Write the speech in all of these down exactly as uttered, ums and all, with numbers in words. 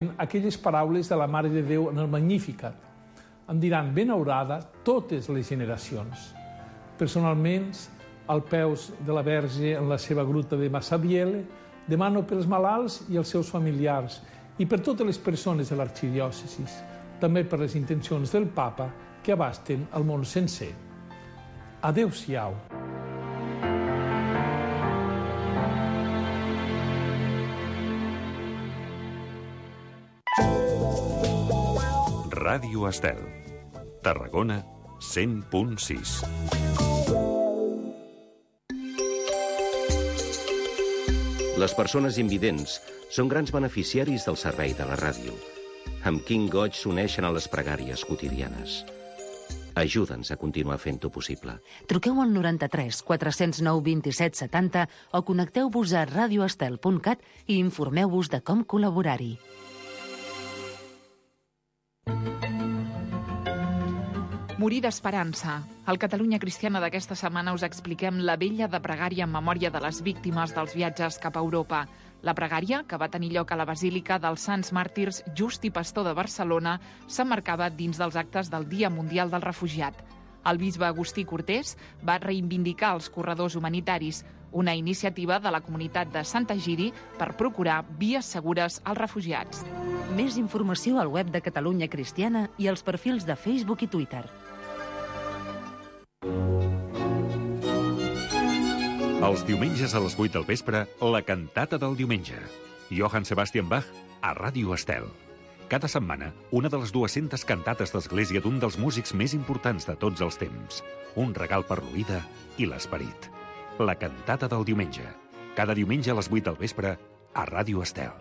aquelles paraules de la Mare de Déu en el Magnificat. Em diran benaurada totes les generacions. Personalment, al peus de la Verge en la seva gruta de Massabielle, demano pels malalts i els seus familiars i per totes les persones de l'arxidiòcesi, també per les intencions del Papa que abasten el món sencer. Adéu-siau. Ràdio Estel, Tarragona, cent punt sis. Les persones invidents són grans beneficiaris del servei de la ràdio. Amb quin goig s'uneixen a les pregàries quotidianes. Ajuda'ns a continuar fent-ho possible. Truqueu al noranta-tres quatre-cents nou vint-i-set setanta o connecteu-vos a radioestel punt cat i informeu-vos de com col·laborar-hi. Morir d'esperança. Al Catalunya Cristiana d'aquesta setmana us expliquem la vella de pregària en memòria de les víctimes dels viatges cap a Europa. La pregària, que va tenir lloc a la Basílica dels Sants Màrtirs Just i Pastor de Barcelona, s'emmarcava dins dels actes del Dia Mundial del Refugiat. El bisbe Agustí Cortés va reivindicar els corredors humanitaris, una iniciativa de la comunitat de Sant Egidi per procurar vies segures als refugiats. Més informació al web de Catalunya Cristiana i als perfils de Facebook i Twitter. Els diumenges a les vuit del vespre, la cantata del diumenge. Johann Sebastian Bach a Ràdio Estel. Cada setmana, una de les dues-centes cantates d'església d'un dels músics més importants de tots els temps. Un regal per l'oïda i l'esperit. La cantata del diumenge. Cada diumenge a les vuit del vespre a Ràdio Estel.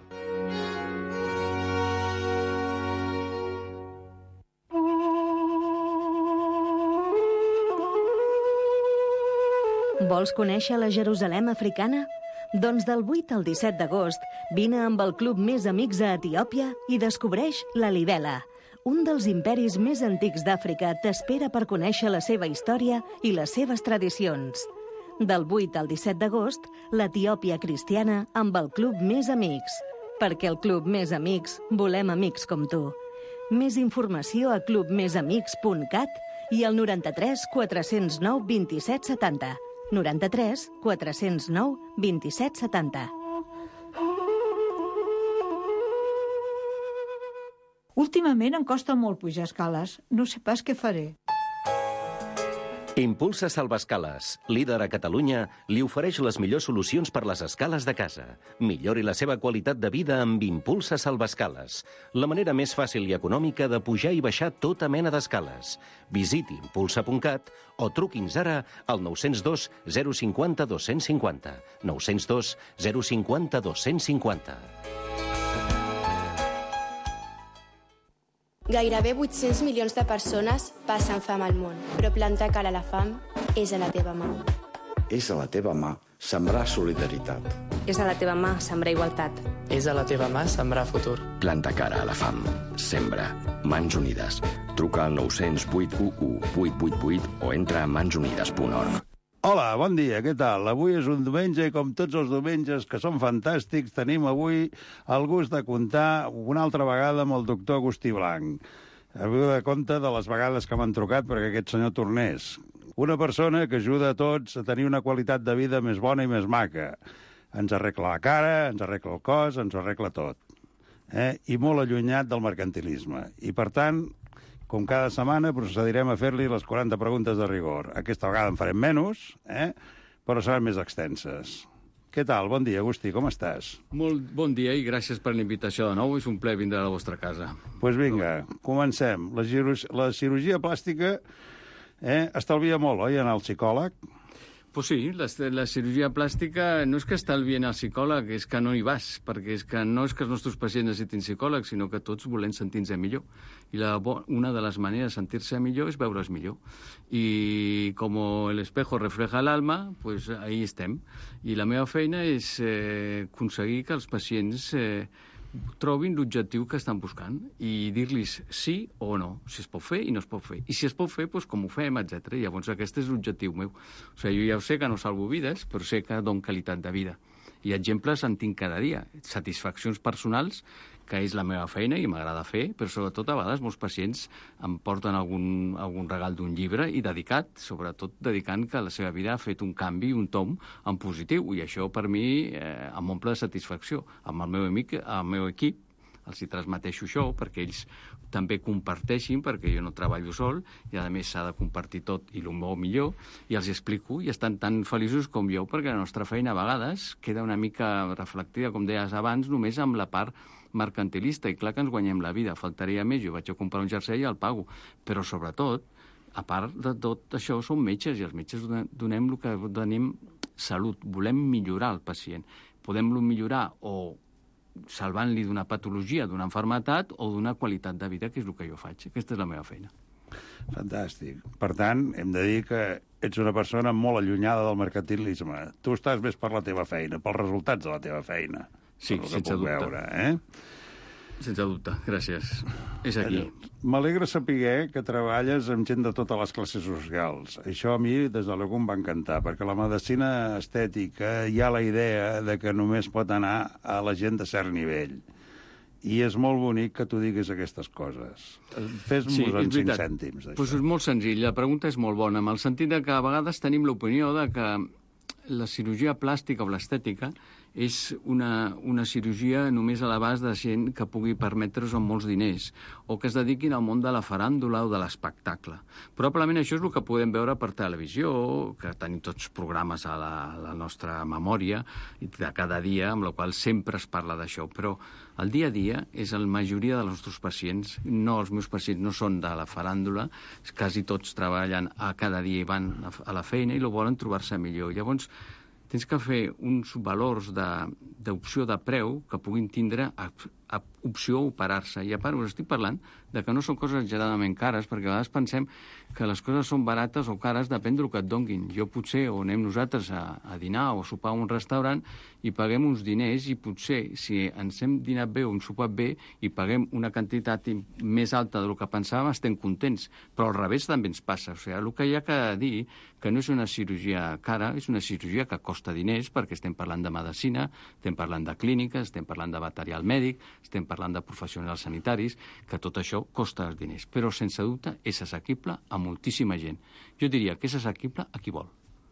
Vols conèixer la Jerusalem africana? Doncs del vuit al disset d'agost vine amb el Club Més Amics a Etiòpia i descobreix la Libela. Un dels imperis més antics d'Àfrica t'espera per conèixer la seva història i les seves tradicions. Del vuit al disset d'agost, l'Etiòpia cristiana amb el Club Més Amics. Perquè el Club Més Amics volem amics com tu. Més informació a club més amics punt cat i al noranta-tres quatre-cents nou vint-i-set setanta. noranta-tres quatre-cents nou vint-i-set setanta. Últimament em costa molt pujar escales. No sé pas què faré. Impulsa Salvescales, líder a Catalunya, li ofereix les millors solucions per les escales de casa. Millori la seva qualitat de vida amb Impulsa Salvescales, la manera més fàcil i econòmica de pujar i baixar tota mena d'escales. Visiti impulsa punt cat o truqui'ns ara al nou zero dos zero cinc zero dos cinc zero. nou zero dos zero cinc zero dos cinc zero. Gairebé vuit-cents milions de persones passen fam al món, però plantar cara a la fam és a la teva mà. És a la teva mà sembrar solidaritat. És a la teva mà sembrar igualtat. És a la teva mà sembrar futur. Planta cara a la fam. Sembra. Mans Unides. Truca al nou zero zero vuit u u vuit vuit vuit o entra a mans unides punt org. Hola, bon dia, què tal? Avui és un diumenge i com tots els diumenges, que són fantàstics, tenim avui el gust de comptar una altra vegada amb el doctor Agustí Blanc. Havia de compte de les vegades que m'han trucat perquè aquest senyor tornés. Una persona que ajuda a tots a tenir una qualitat de vida més bona i més maca. Ens arregla la cara, ens arregla el cos, ens arregla tot. Eh? I molt allunyat del mercantilisme. I, per tant, com cada setmana, procedirem a fer-li les quaranta preguntes de rigor. Aquesta vegada en farem menys, eh? però seran més extenses. Què tal? Bon dia, Agustí, com estàs? Molt bon dia i gràcies per la invitació de nou. És un plaer vindre a la vostra casa. Doncs pues vinga, comencem. La, la cirurgia plàstica eh, estalvia molt, oi, anar al psicòleg? Pues sí, la, la cirurgia plàstica no és que estalvien al psicòleg, és que no hi vas, perquè és que no és que els nostres pacients necessitin psicòleg, sinó que tots volem sentir-nos millor. I la, una de les maneres de sentir-se millor és veure's millor. I com el espejo refleja l'alma, pues ahí estem. I la meva feina és eh, aconseguir que els pacients eh, trobin l'objectiu que estan buscant i dir-los sí o no, si es pot fer i no es pot fer. I si es pot fer, doncs com ho fem, etcètera. I llavors aquest és l'objectiu meu. O sigui, jo ja ho sé que no salvo vides, però sé que dono qualitat de vida. I exemples en tinc cada dia. Satisfaccions personals, que és la meva feina i m'agrada fer, però sobretot a vegades molts pacients em porten algun, algun regal d'un llibre i dedicat, sobretot dedicant que la seva vida ha fet un canvi, un tom en positiu, i això per mi eh, em omple de satisfacció. Amb el meu amic, el meu equip, els hi transmeteixo això perquè ells també comparteixin, perquè jo no treballo sol i a més s'ha de compartir tot i el meu millor, i els explico i estan tan feliços com jo, perquè la nostra feina a vegades queda una mica reflectida, com deies abans, només amb la part mercantilista, i clar que ens guanyem la vida, faltaria més, jo vaig a comprar un jersei i el pago, però sobretot, a part de tot això, som metges, i els metges donem el que donem salut, volem millorar el pacient, podem-lo millorar o salvant-li d'una patologia, d'una malaltia o d'una qualitat de vida, que és el que jo faig. Aquesta és la meva feina. Fantàstic. Per tant, hem de dir que ets una persona molt allunyada del mercantilisme. Tu estàs més per la teva feina, pels resultats de la teva feina. Sí, sense dubte. Veure, eh? Sense dubte, gràcies. És aquí. M'alegra saber que treballes amb gent de totes les classes socials. Això a mi, des de l'E C U, em va encantar, perquè la medicina estètica hi ha la idea de que només pot anar a la gent de cert nivell. I és molt bonic que tu diguis aquestes coses. Fes-nos sí, en cinc cèntims, d'això. Pues és molt senzill, la pregunta és molt bona, en el sentit de que a vegades tenim l'opinió de que la cirurgia plàstica o l'estètica és una, una cirurgia només a l'abast de gent que pugui permetre's amb molts diners o que es dediquin al món de la faràndula o de l'espectacle. Probablement això és el que podem veure per televisió, que tenim tots programes a la, a la nostra memòria de cada dia, amb la qual sempre es parla d'això, però el dia a dia és la majoria dels nostres pacients, no els meus pacients no són de la faràndula, quasi tots treballen a cada dia i van a la feina i lo volen trobar-se millor. Llavors, tens que fer uns valors d'opció de, de preu que puguin tindre a, a opció a operar-se. I a part, us estic parlant de que no són coses exageradament cares, perquè a vegades pensem que les coses són barates o cares, depèn del que et donguin. Jo potser, o anem nosaltres a, a dinar o a sopar a un restaurant i paguem uns diners i potser, si ens hem dinat bé o hem sopat bé i paguem una quantitat més alta del que pensàvem, estem contents. Però al revés també ens passa. O sigui, el que hi ha que dir que no és una cirurgia cara, és una cirurgia que costa diners, perquè estem parlant de medicina, estem parlant de clíniques, estem parlant de material mèdic, estem parlant de professionals sanitaris, que tot això costa els diners. Però, sense dubte, és assequible a moltíssima gent. Jo diria que és assequible a qui vol.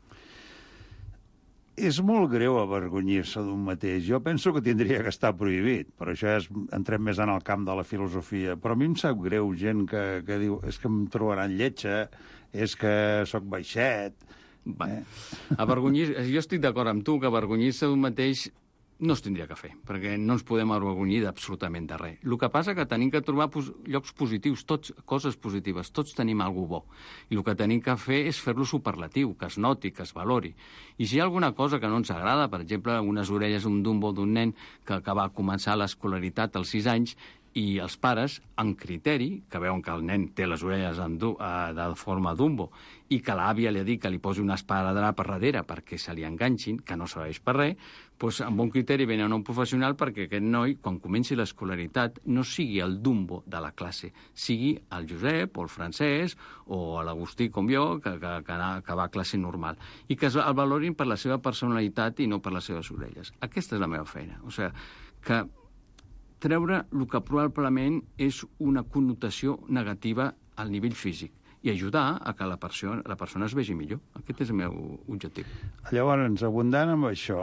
És molt greu avergonyir-se d'un mateix. Jo penso que tindria que estar prohibit, però això és, entrem més en el camp de la filosofia. Però a mi em sap greu gent que, que diu és que em trobaran lletja, és que sóc baixet. Eh? Avergonyir... Jo estic d'acord amb tu que avergonyir-se d'un mateix no es tindria que fer, perquè no ens podem avergonyir d'absolutament de res. El que passa que tenim que trobar pos llocs positius, tots, coses positives, tots tenim alguna bo. I el que tenim que fer és fer-lo superlatiu, que es noti, que es valori. I si hi ha alguna cosa que no ens agrada, per exemple, unes orelles, un dumbo d'un nen que, que va començar l'escolaritat als sis anys, i els pares, en criteri, que veuen que el nen té les orelles en du, eh, de forma dumbo i que l'àvia li ha dit que li posi una esparadrap per darrere perquè se li enganxin, que no serveix per res, doncs amb bon criteri venen a un professional perquè aquest noi, quan comenci l'escolaritat, no sigui el dumbo de la classe, sigui el Josep o el Francesc o l'Agustí com jo, que, que, que, que va a classe normal, i que el valorin per la seva personalitat i no per les seves orelles. Aquesta és la meva feina. O sigui, que treure el que probablement és una connotació negativa al nivell físic i ajudar a que la persona, la persona es vegi millor. Aquest és el meu objectiu. Llavors, abundant amb això,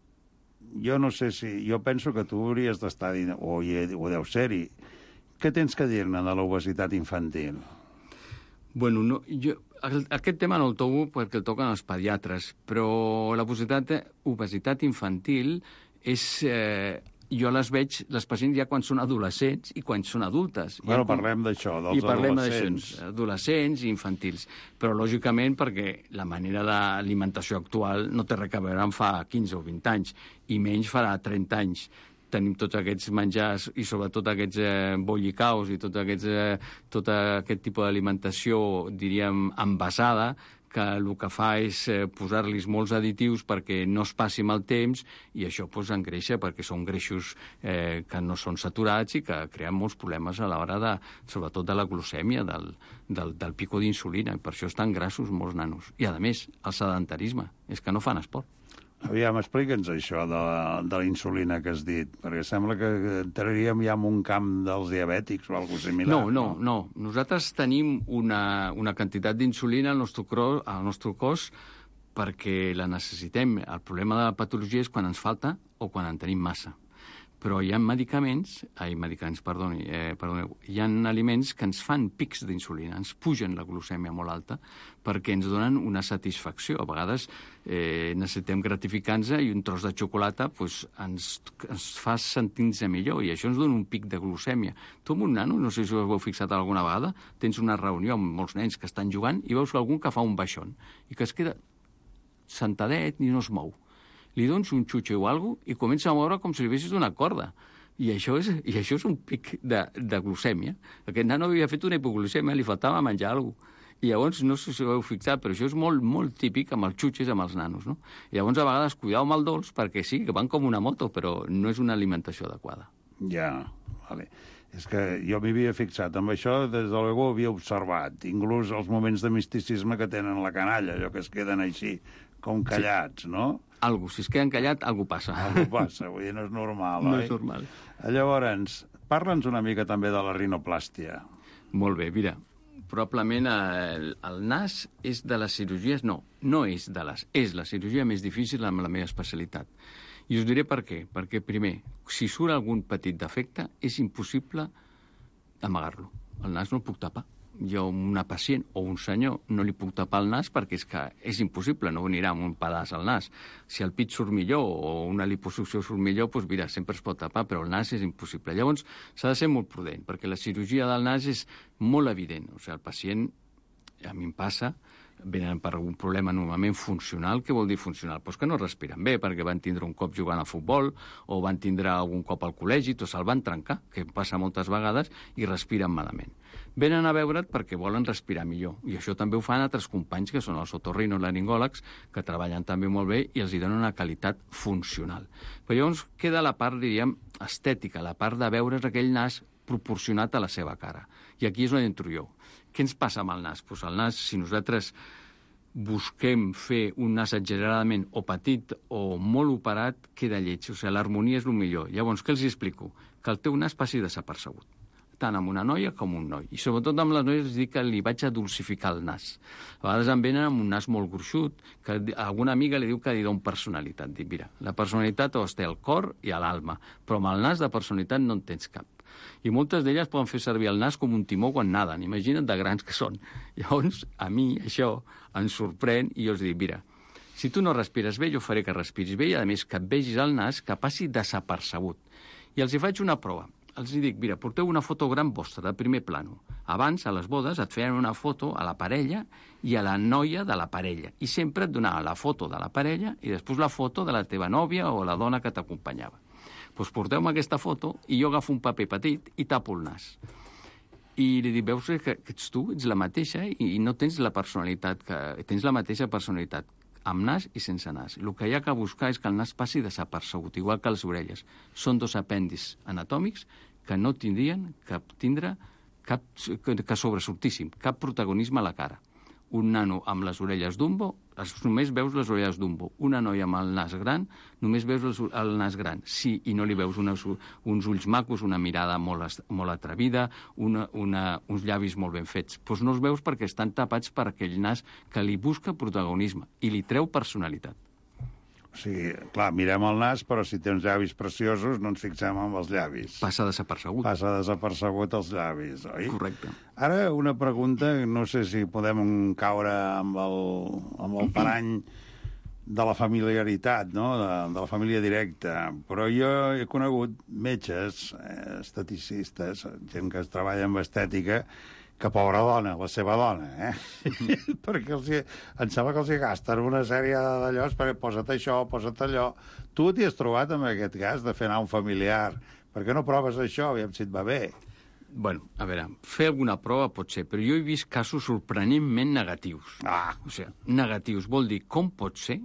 jo no sé si... Jo penso que tu hauries d'estar... O, o deu ser-hi. Què tens que dir-ne de l'obesitat infantil? Bueno, no, jo, aquest tema no el toco perquè el toquen els pediatres, però l'obesitat obesitat infantil és... Eh, jo les veig, les pacients ja quan són adolescents i quan són adultes. Bueno, ja, parlem d'això, dels i parlem adolescents. Adolescents i infantils. Però, lògicament, perquè la manera d'alimentació actual no té res a veure amb fa quinze o vint anys, i menys farà trenta anys. Tenim tots aquests menjars i sobretot aquests eh, bollicaus i tot, aquests, eh, tot aquest tipus d'alimentació, diríem, envasada, que el que fa és eh, posar-los molts additius perquè no es passi mal temps i això pues, engreixa perquè són greixos eh, que no són saturats i que creen molts problemes a l'hora de, sobretot de la glucèmia, del, del, del pico d'insulina. Per això estan grassos molts nanos. I, a més, el sedentarisme. És que no fan esport. Aviam, explica'ns això de la, de la insulina que has dit, perquè sembla que entraríem ja en un camp dels diabètics o alguna cosa similar. No, no, no. Nosaltres tenim una, una quantitat d'insulina al nostre, cros, al nostre cos perquè la necessitem. El problema de la patologia és quan ens falta o quan en tenim massa. Però hi ha medicaments, ai, medicaments, perdoni, eh, perdoneu, hi ha aliments que ens fan pics d'insulina, ens pugen la glucèmia molt alta perquè ens donen una satisfacció. A vegades eh, necessitem gratificants i un tros de xocolata pues, ens, ens fa sentir-nos millor i això ens dona un pic de glucèmia. Tu amb un nano, no sé si us heu fixat alguna vegada, tens una reunió amb molts nens que estan jugant i veus algun que fa un baixón i que es queda sentadet i no es mou. Li dones un xutxo o alguna cosa i comença a moure com si li vessis una corda. I això és, i això és un pic de, de glucèmia. Aquest nano havia fet una hipoglucèmia, li faltava menjar alguna cosa. I llavors, no sé si ho heu fixat, però això és molt, molt típic amb els xutxes, amb els nanos, no? I llavors, a vegades, cuidau amb el dolç, perquè sí, que van com una moto, però no és una alimentació adequada. Ja, vale. És que jo m'hi havia fixat. Amb això, des de l'ego, havia observat. Inclús els moments de misticisme que tenen la canalla, allò que es queden així, com callats, sí. No? Algo, si es queden callats, algo passa. Algo passa, vull dir, no és normal, no oi? No és normal. Llavors, parla'ns una mica també de la rinoplàstia. Molt bé, mira, probablement el, el nas és de les cirurgies, no, no és de les, és la cirurgia més difícil amb la meva especialitat. I us diré per què. Perquè, primer, si surt algun petit defecte, és impossible amagar-lo. El nas no el puc tapar. Jo, una pacient o un senyor, no li puc tapar el nas perquè és que és impossible, no venirà amb un pedaç al nas. Si el pit surt millor o una liposucció surt millor, doncs mira, sempre es pot tapar, però el nas és impossible. Llavors, s'ha de ser molt prudent, perquè la cirurgia del nas és molt evident. O sigui, el pacient, a mi em passa, venen per algun problema normalment funcional. Què vol dir funcional? Pues que no respiren bé, perquè van tindre un cop jugant a futbol, o van tindre algun cop al col·legi, o se'l van trencar, que passa moltes vegades, i respiren malament. Venen a veure't perquè volen respirar millor. I això també ho fan altres companys, que són els otorrinolaringòlegs, que treballen també molt bé i els hi donen una qualitat funcional. Però llavors queda la part, diríem, estètica, la part de veure's aquell nas proporcionat a la seva cara. I aquí és on entro jo. Què ens passa amb el nas? Pues el nas, si nosaltres busquem fer un nas exageradament o petit o molt operat, queda lleig. O sigui, l'harmonia és el millor. Llavors, què els explico? Que el teu nas passi desapercebut, tant amb una noia com un noi. I sobretot amb les noies els dic que li vaig a dulcificar el nas. A vegades em venen amb un nas molt gruixut, que alguna amiga li diu que li dona personalitat. Dic, mira, la personalitat o es té al cor i a l'alma, però amb el nas de personalitat no en tens cap. I moltes d'elles poden fer servir el nas com un timó quan naden. Imagina't de grans que són. Llavors, a mi això em sorprèn i jo els dic, mira, si tu no respires bé, jo faré que respiris bé i, a més, que et vegis el nas que passi desapercebut. I els hi faig una prova. Els dic, mira, porteu una foto gran vostra, de primer plano. Abans, a les bodes, et feien una foto a la parella i a la noia de la parella. I sempre et donava la foto de la parella i després la foto de la teva nòvia o la dona que t'acompanyava. Doncs porteu-me aquesta foto i jo agafo un paper petit i tapo el nas. I li dic, veus que ets tu, ets la mateixa i no tens la personalitat, que tens la mateixa personalitat, amb nas i sense nas. El que hi ha que buscar és que el nas passi desapercebut, igual que les orelles. Són dos apèndis anatòmics que no tindrien que tindre cap, que sobresortíssim, cap protagonisme a la cara. Un nano amb les orelles d'umbo, només veus les orelles d'umbo. Una noia amb el nas gran, només veus el nas gran. Sí, i no li veus unes, uns ulls macos, una mirada molt, molt atrevida, una, una, uns llavis molt ben fets. Doncs no els veus perquè estan tapats per aquell nas que li busca protagonisme i li treu personalitat. O sigui, clar, mirem el nas, però si té uns llavis preciosos no ens fixem en els llavis. Passa desapercebut. Passa desapercebut els llavis, oi? Correcte. Ara una pregunta, no sé si podem caure amb el, amb el parany de la familiaritat, no? de, de la família directa, però jo he conegut metges, eh, esteticistes, gent que treballa amb estètica, que pobra dona, la seva dona, eh? Perquè els hi, em sembla que els hi gasten una sèrie d'allòs, perquè posa't això, posa't allò. Tu t'hi has trobat amb aquest cas de fer anar un familiar? Per què no proves això, aviam si et va bé? Bueno, a veure, fer alguna prova pot ser, però jo he vist casos sorprenentment negatius. Ah. O sigui, negatius vol dir com pot ser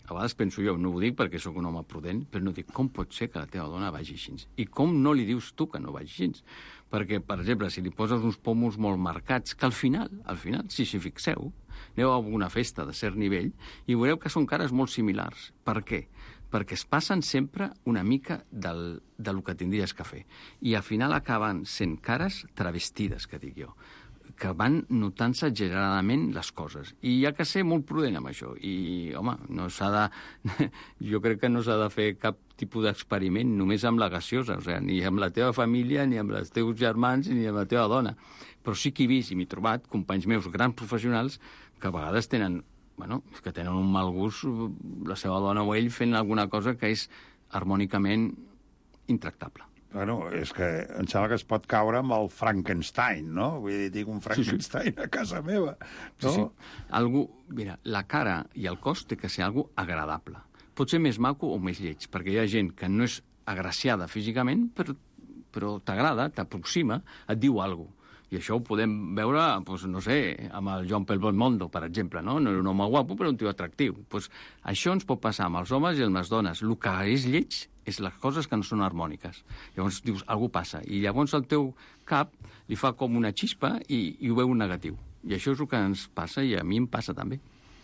a vegades penso jo, no ho dic perquè sóc un home prudent, però no dic, com pot ser que la teva dona vagi així? I com no li dius tu que no vagi així? Perquè, per exemple, si li poses uns pomos molt marcats, que al final, al final, si s'hi fixeu, aneu a alguna festa de cert nivell i veureu que són cares molt similars. Per què? Perquè es passen sempre una mica del, del que tindries que fer. I al final acaben sent cares travestides, que dic jo, que van notant-se exageradament les coses. I hi ha que ser molt prudent amb això. I, home, no s'ha de... jo crec que no s'ha de fer cap tipus d'experiment només amb la gaseosa, o sigui, ni amb la teva família, ni amb els teus germans, ni amb la teva dona. Però sí que he vist i m'he trobat companys meus, grans professionals, que a vegades tenen, bueno, que tenen un mal gust, la seva dona o ell fent alguna cosa que és harmònicament intractable. Bueno, és que em sembla que es pot caure amb el Frankenstein, no? Vull dir, tinc un Frankenstein sí, sí. a casa meva. No? Sí, sí. Algú, mira, la cara i el cos té que ser algo agradable. Pot ser més maco o més lleig, perquè hi ha gent que no és agraciada físicament, però, però t'agrada, t'aproxima, et diu alguna cosa. I això ho podem veure, doncs, no sé, amb el Joan Belmondo, per exemple, no? No era un home guapo, però un tio atractiu. Doncs això ens pot passar amb els homes i amb les dones. El que és lleig és les coses que no són harmòniques. Llavors dius, algú passa. I llavors el teu cap li fa com una xispa i, i ho veu negatiu. I això és el que ens passa i a mi em passa també.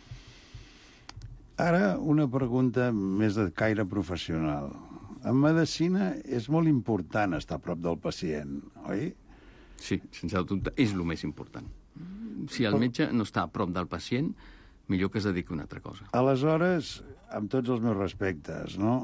Ara, una pregunta més de caire professional. En medicina és molt important estar a prop del pacient, oi? Sí, sense dubte, és el més important. Si el metge no està a prop del pacient, millor que es dediqui a una altra cosa. Aleshores, amb tots els meus respectes, no?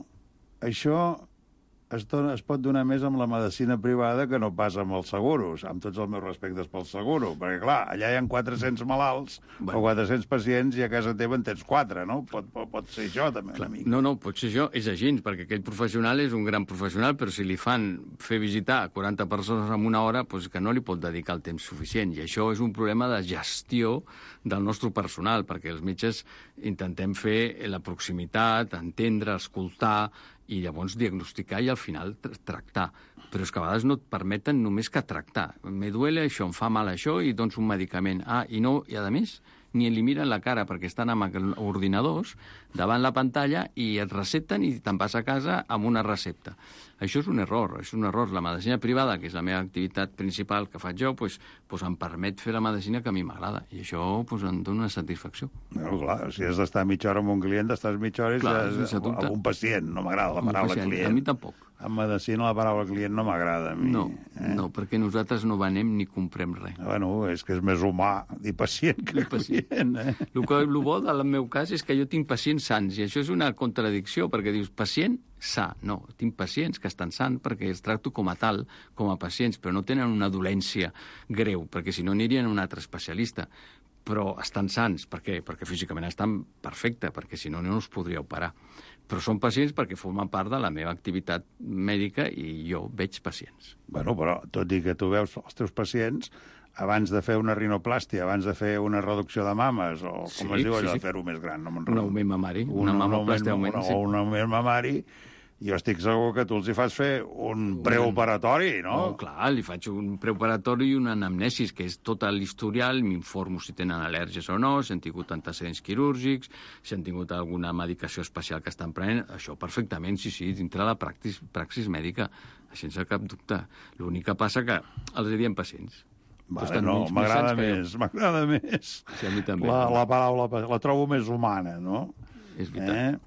Això es, dona, es pot donar més amb la medicina privada que no pas amb els seguros, amb tots els meus respectes pel seguro, perquè, clar, allà hi ha quatre-cents malalts bueno. o quatre-cents pacients i a casa teva en tens quatre, no? Pot, pot, pot ser això, també, clar, una mica. No, no, pot ser això, és així, perquè aquell professional és un gran professional, però si li fan fer visitar quaranta persones en una hora, doncs que no li pot dedicar el temps suficient, i això és un problema de gestió del nostre personal, perquè els metges intentem fer la proximitat, entendre, escoltar, i llavors diagnosticar i al final tractar. Però és que a vegades no et permeten només que tractar. Me duele això, em fa mal això i dones un medicament. Ah, i no, i a més, ni li miren la cara perquè estan amb ordinadors davant la pantalla i et recepten i te'n vas a casa amb una recepta. Això és un error, és un error. La medicina privada, que és la meva activitat principal que faig jo, doncs, doncs em permet fer la medicina que a mi m'agrada. I això doncs, em dona una satisfacció. No, clar, si has d'estar mitja hora amb un client, estàs mitja hora clar, ja, amb un pacient. No m'agrada la paraula client. A mi tampoc. En medicina la paraula client no m'agrada a mi. No, eh? no, perquè nosaltres no venem ni comprem res. Bueno, és que és més humà dir pacient que pacient. client. Eh? El, que, el bo del meu cas és que jo tinc pacients sants, i això és una contradicció, perquè dius, pacient sa. No, tinc pacients que estan sants perquè els tracto com a tal, com a pacients, però no tenen una dolència greu, perquè si no anirien a un altre especialista. Però estan sants. Per què? Perquè físicament estan perfectes, perquè si no, no els podria operar. Però són pacients perquè formen part de la meva activitat mèdica i jo veig pacients. Bueno, però tot i que tu veus els teus pacients, abans de fer una rinoplàstia, abans de fer una reducció de mames, o com sí, es diu allò, sí, sí. de fer-ho més gran, no un augment mamari, una, una mamoplàstia augment, sí. O un augment mamari, jo estic segur que tu els hi fas fer un preoperatori, no? No, clar, li faig un preoperatori i una anamnesis, que és tot l'historial, m'informo si tenen al·lèrgies o no, si han tingut antecedents quirúrgics, si han tingut alguna medicació especial que estan prenent, això perfectament, sí, sí, dintre la praxis, praxis mèdica, sense cap dubte. L'únic que passa que els diem pacients. Vale, no, m'agrada més, m'agrada més. Sí, a mi també. La, la paraula la trobo més humana, no? És veritat. Eh?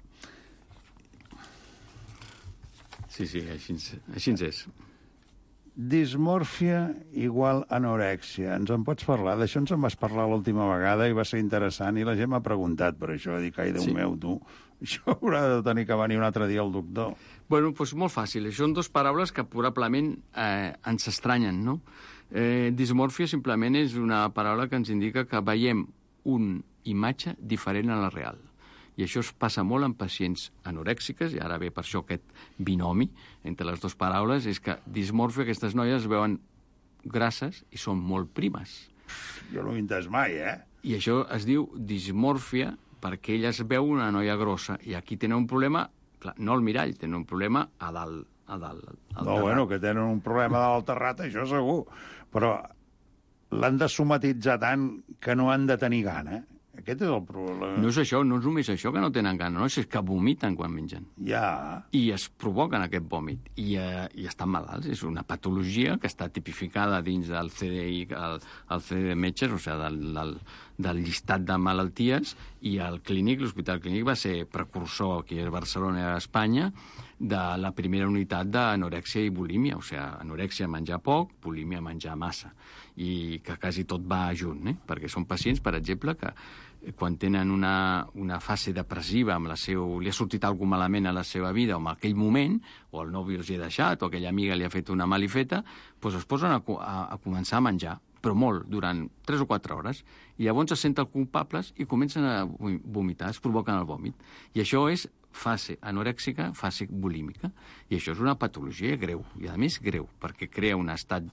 Sí, sí, així, així és. Dismòrfia igual anorèxia. Ens en pots parlar? D'això ens en vas parlar l'última vegada i va ser interessant i la gent m'ha preguntat per això. Dic, ai, Déu sí. meu, tu, això haurà de tenir que venir un altre dia el doctor. Bueno, doncs molt fàcil. Això són dues paraules que probablement eh, ens estranyen, no? Eh, dismòrfia simplement és una paraula que ens indica que veiem una imatge diferent a la real. I això es passa molt en pacients anorèxiques, i ara ve per això aquest binomi entre les dues paraules, és que dismòrfia, aquestes noies es veuen grasses i són molt primes. Jo no ho he entès mai, eh? I això es diu dismòrfia perquè ella es veu una noia grossa, i aquí tenen un problema, clar, no al mirall, tenen un problema a dalt. A dalt al no, bueno, que tenen un problema de l'alterrat, això segur, però l'han de somatitzar tant que no han de tenir gana. Aquest és el problema. No és això, no és només això que no tenen gana, no? És que vomiten quan mengen. Ja. I es provoquen aquest vòmit. I, eh, i estan malalts. És una patologia que està tipificada dins del C D I, el, el C D I de metges, o sigui, del, del, del llistat de malalties, i el clínic, l'Hospital Clínic, va ser precursor aquí a Barcelona i a Espanya de la primera unitat d'anorèxia i bulímia. O sigui, anorèxia menjar poc, bulímia menjar massa. I que quasi tot va junt, eh? Perquè són pacients, per exemple, que quan tenen una, una fase depressiva, amb la seu, li ha sortit alguna malament a la seva vida, o en aquell moment, o el nòvio els hi ha deixat, o aquella amiga li ha fet una malifeta, doncs es posen a, a, a començar a menjar, però molt, durant tres o quatre hores, i llavors es senten culpables i comencen a vomitar, es provoquen el vòmit. I això és fase anorèxica, fase bulímica, i això és una patologia greu, i a més greu, perquè crea un estat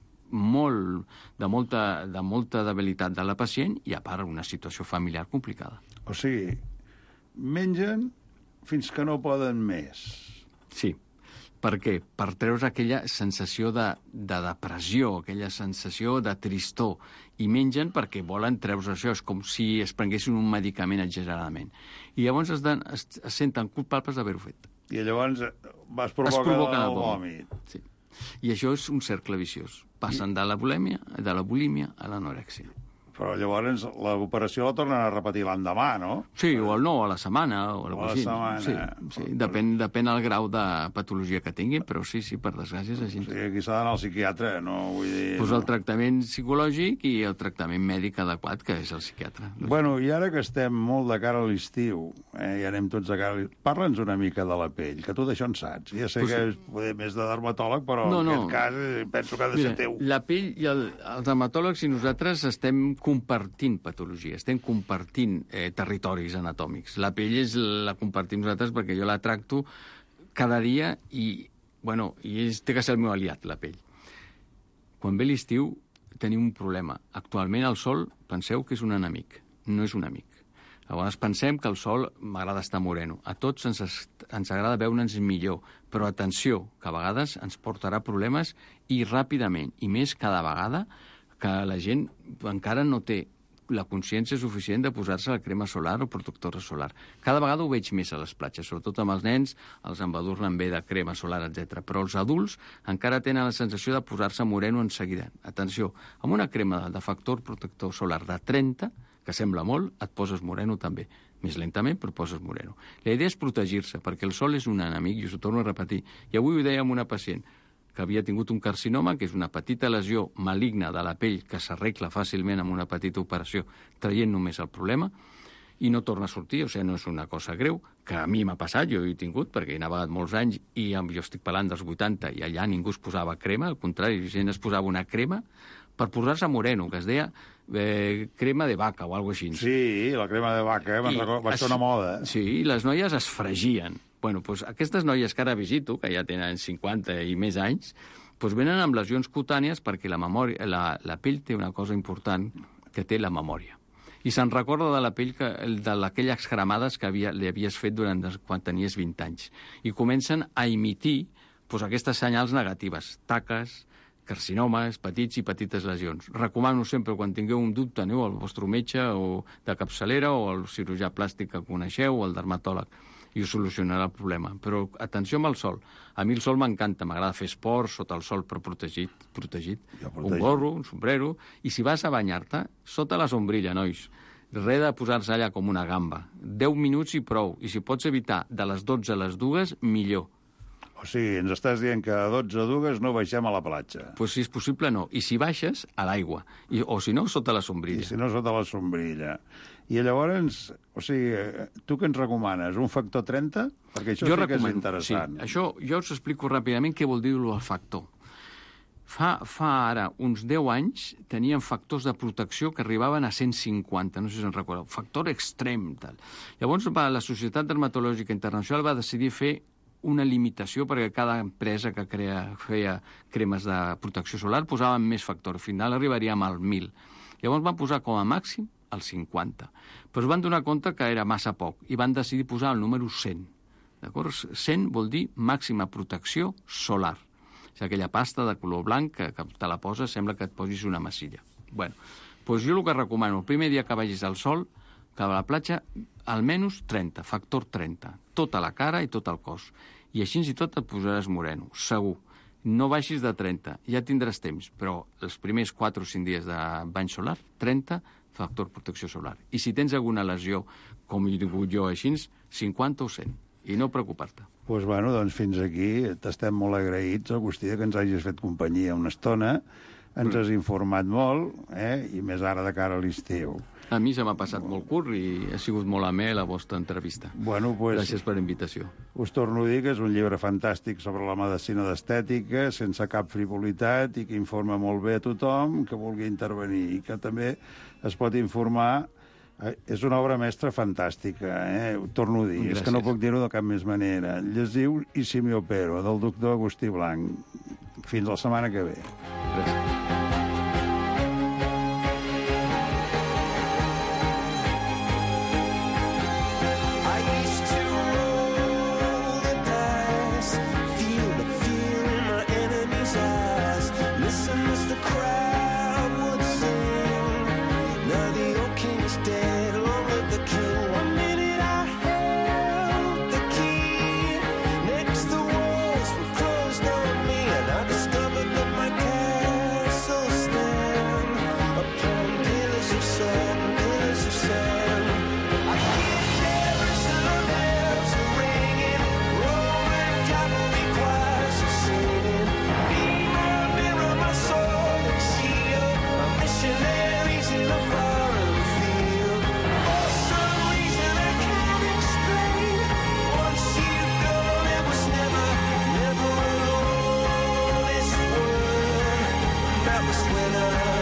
molt, de, molta, de molta debilitat de la pacient i, a part, una situació familiar complicada. O sigui, mengen fins que no poden més. Sí. Per què? Per treure's aquella sensació de, de depressió, aquella sensació de tristor. I mengen perquè volen treure's això. És com si es prenguessin un medicament exageradament. I llavors es, den, es, es senten culpables d'haver-ho fet. I llavors es provoca el, el vòmit. Sí. I això és un cercle viciós. Passen de la bulèmia, de la bulímia a l'anorèxia. Però llavors l'operació la tornen a repetir l'endemà, no? Sí, o el no, a la setmana, o a la, o a la setmana. Sí, sí. Depèn, depèn el grau de patologia que tinguin, però sí, sí, per desgràcia és així. O sigui, aquí s'ha d'anar al psiquiatre, no? Vull dir... Pues no. El tractament psicològic i el tractament mèdic adequat, que és el psiquiatre. Bueno, i ara que estem molt de cara a l'estiu, eh, i anem tots de cara a l'estiu, parla'ns una mica de la pell, que tu d'això en saps. Ja sé pues que és poder més de dermatòleg, però no, en no. aquest cas penso que ha de Mira, ser teu. La pell i el, els dermatòlegs i nosaltres estem compartint patologia, estem compartint eh, territoris anatòmics. La pell és la compartim nosaltres perquè jo la tracto cada dia i, bueno, i és, té que ser el meu aliat, la pell. Quan ve l'estiu tenim un problema. Actualment el sol, penseu que és un enemic, no és un amic. Llavors pensem que el sol m'agrada estar moreno. A tots ens, ens agrada veure'ns millor, però atenció, que a vegades ens portarà problemes i ràpidament, i més cada vegada que la gent encara no té la consciència suficient de posar-se la crema solar o protector solar. Cada vegada ho veig més a les platges, sobretot amb els nens, els embadurnen bé de crema solar, etcètera. Però els adults encara tenen la sensació de posar-se moreno en seguida. Atenció, amb una crema de factor protector solar de trenta, que sembla molt, et poses moreno també. Més lentament, però poses moreno. La idea és protegir-se, perquè el sol és un enemic, i us ho torno a repetir. I avui ho deia amb una pacient que havia tingut un carcinoma, que és una petita lesió maligna de la pell que s'arregla fàcilment amb una petita operació, traient només el problema, i no torna a sortir, o sigui, no és una cosa greu, que a mi m'ha passat, jo he tingut, perquè he navegat molts anys, i jo estic parlant dels vuitanta, i allà ningú es posava crema, al contrari, la gent es posava una crema per posar-se moreno, que es deia eh, crema de vaca o alguna cosa així. Sí, la crema de vaca, eh? va ser una moda. Sí, i les noies es fregien. Bueno, doncs aquestes noies que ara visito, que ja tenen cinquanta i més anys, doncs venen amb lesions cutànies perquè la, memòria, la, la pell té una cosa important que té la memòria. I se'n recorda de la pell, que, de aquelles cremades que havia, li havies fet durant quan tenies vint anys. I comencen a imitir doncs, aquestes senyals negatives, taques, carcinomes, petits i petites lesions. Recomano sempre, quan tingueu un dubte, aneu al vostre metge o de capçalera o al cirurgià plàstic que coneixeu o al dermatòleg, i us solucionarà el problema. Però atenció amb el sol. A mi el sol m'encanta, m'agrada fer esport sota el sol, però protegit, protegit. Ja, un gorro, un sombrero, i si vas a banyar-te, sota la sombrilla, nois. Res de posar-se allà com una gamba. deu minuts i prou, i si pots evitar de les dotze a les dues, millor. O sigui, ens estàs dient que a dotze a dues no baixem a la platja. Doncs pues si és possible, no. I si baixes, a l'aigua. I, o si no, sota la sombrilla. I si no, sota la sombrilla. I llavors, o sigui, tu què ens recomanes? Un factor trenta? Perquè això jo sí recomano, que és interessant. Sí, això jo us explico ràpidament què vol dir el factor. Fa, fa ara uns deu anys tenien factors de protecció que arribaven a cent cinquanta, no sé si se'n recorda, factor extrem. Tal. Llavors va, la Societat Dermatològica Internacional va decidir fer una limitació perquè cada empresa que crea, feia cremes de protecció solar posava més factor. Al final arribaríem al mil. Llavors van posar com a màxim el cinquanta. Però es van donar compte que era massa poc i van decidir posar el número cent. D'acord? cent vol dir màxima protecció solar. És aquella pasta de color blanc que, que te la poses, sembla que et posis una massilla. Bueno, doncs jo el que recomano, el primer dia que vagis al sol, que a la platja almenys trenta, factor trenta. Tota la cara i tot el cos. I així i tot et posaràs moreno, segur. No baixis de trenta, ja tindràs temps, però els primers quatre o cinc dies de bany solar, trenta, factor protecció solar. I si tens alguna lesió, com he tingut jo així, cinquanta o cent. I no preocupar-te. Doncs, pues, bueno, doncs fins aquí. T'estem molt agraïts, Agustí, que ens hagis fet companyia una estona. Ens has informat molt, eh? I més ara de cara a l'estiu. A mi se m'ha passat molt curt i ha sigut molt amè la vostra entrevista. Bueno, pues, gràcies per la invitació. Us torno a dir que és un llibre fantàstic sobre la medicina d'estètica, sense cap frivolitat, i que informa molt bé a tothom que vulgui intervenir, i que també es pot informar. És una obra mestra fantàstica, eh? Ho torno a dir. Gràcies. És que no puc dir-ho de cap més manera. Llesiu i si m'hi opero, del doctor Agustí Blanc. Fins la setmana que ve. Gràcies. That was when I